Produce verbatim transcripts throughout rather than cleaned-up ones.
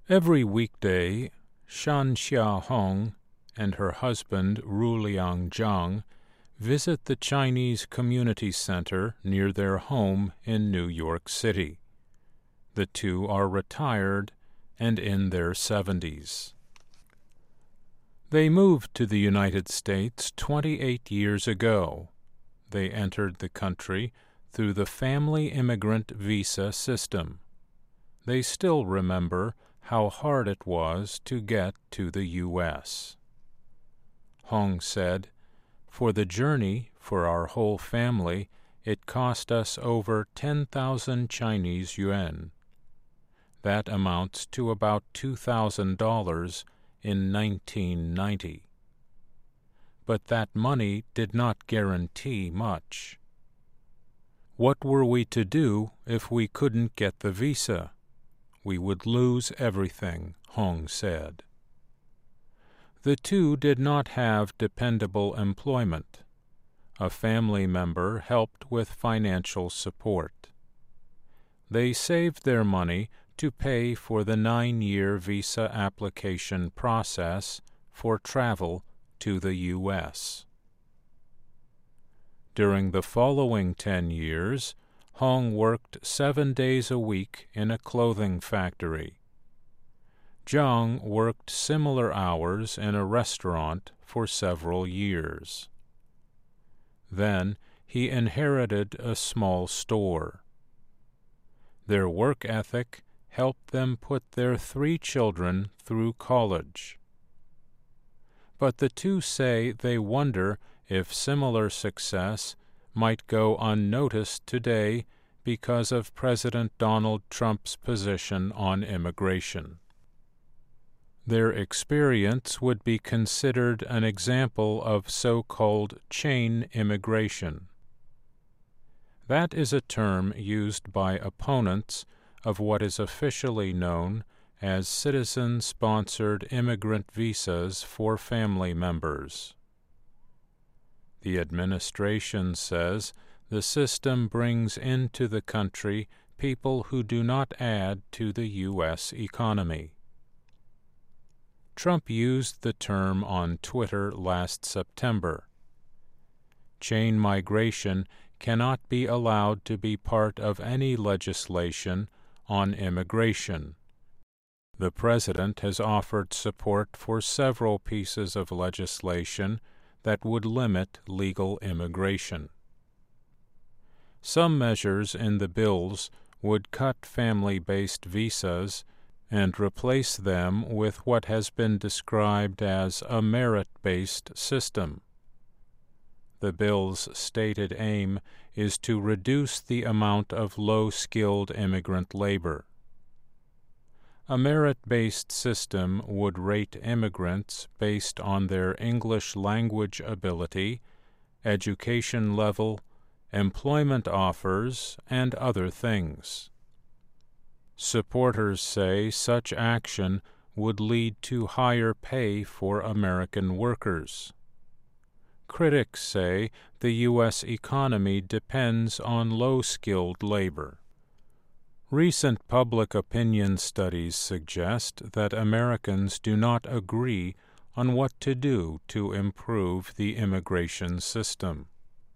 Every weekday, Shan Xiaohong and her husband Ruliang Zhang visit the Chinese Community Center near their home in New York City. The two are retired and in their seventies. They moved to the United States twenty-eight years ago. They entered the country through the Family Immigrant Visa system. They still remember how hard it was to get to the U S Hong said, "For the journey, for our whole family, it cost us over ten thousand Chinese yuan. That amounts to about two thousand dollars in nineteen ninety. But that money did not guarantee much. What were we to do if we couldn't get the visa? We would lose everything," Hong said. The two did not have dependable employment. A family member helped with financial support. They saved their money to pay for the nine-year visa application process for travel to the U S During the following ten years, Hong worked seven days a week in a clothing factory. Zhang worked similar hours in a restaurant for several years. Then he inherited a small store. Their work ethic helped them put their three children through college. But the two say they wonder if similar success might go unnoticed today because of President Donald Trump's position on immigration. Their experience would be considered an example of so-called chain immigration. That is a term used by opponents of what is officially known as citizen-sponsored immigrant visas for family members. The administration says the system brings into the country people who do not add to the U S economy. Trump used the term on Twitter last September. Chain migration cannot be allowed to be part of any legislation on immigration. The President has offered support for several pieces of legislation that would limit legal immigration. Some measures in the bills would cut family-based visas and replace them with what has been described as a merit-based system. The bill's stated aim is to reduce the amount of low-skilled immigrant labor. A merit-based system would rate immigrants based on their English language ability, education level, employment offers, and other things. Supporters say such action would lead to higher pay for American workers. Critics say the U S economy depends on low-skilled labor. Recent public opinion studies suggest that Americans do not agree on what to do to improve the immigration system.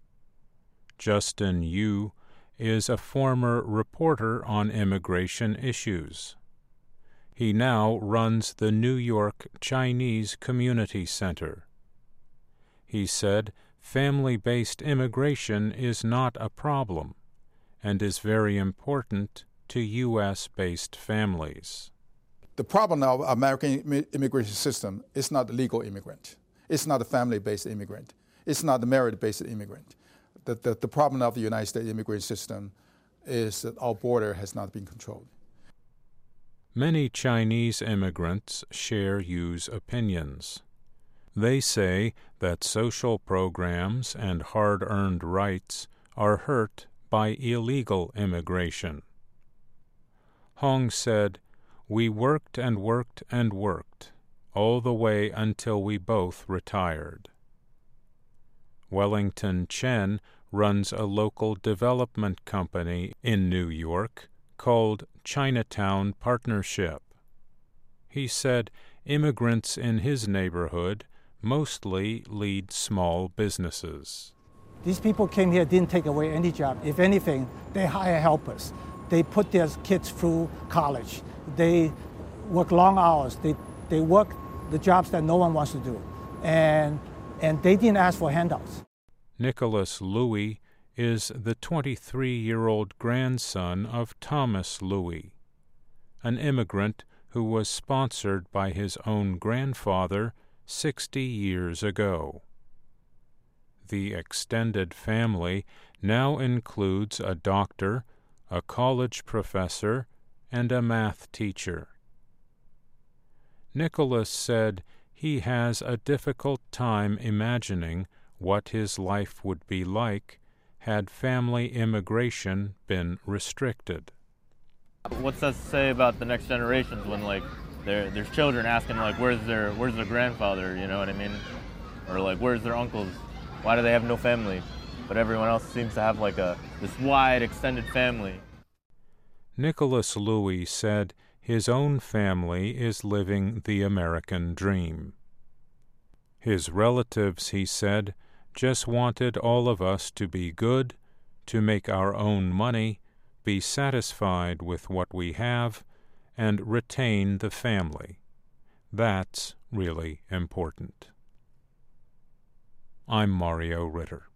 Justin Yu is a former reporter on immigration issues. He now runs the New York Chinese Community Center. He said family-based immigration is not a problem and is very important to U S-based families. The problem of American immigration system is not the legal immigrant. It's not the family-based immigrant. It's not the merit-based immigrant. The, the, the problem of the United States immigration system is that our border has not been controlled. Many Chinese immigrants share Yu's opinions. They say that social programs and hard-earned rights are hurt by illegal immigration. Hong said, "We worked and worked and worked, all the way until we both retired." Wellington Chen runs a local development company in New York called Chinatown Partnership. He said immigrants in his neighborhood mostly lead small businesses. These people came here, didn't take away any job. If anything, they hire helpers. They put their kids through college. They work long hours. They, they work the jobs that no one wants to do. And, and they didn't ask for handouts. Nicholas Louis is the twenty-three-year-old grandson of Thomas Louis, an immigrant who was sponsored by his own grandfather sixty years ago. The extended family now includes a doctor, a college professor, and a math teacher. Nicholas said he has a difficult time imagining what his life would be like had family immigration been restricted. What's that say about the next generations when, like, there there's children asking, like, where's their where's their grandfather, you know what I mean? Or, like, where's their uncles? Why do they have no family? But everyone else seems to have, like, a this wide, extended family. Nicholas Louis said his own family is living the American dream. His relatives, he said, just wanted all of us to be good, to make our own money, be satisfied with what we have, and retain the family. That's really important. I'm Mario Ritter.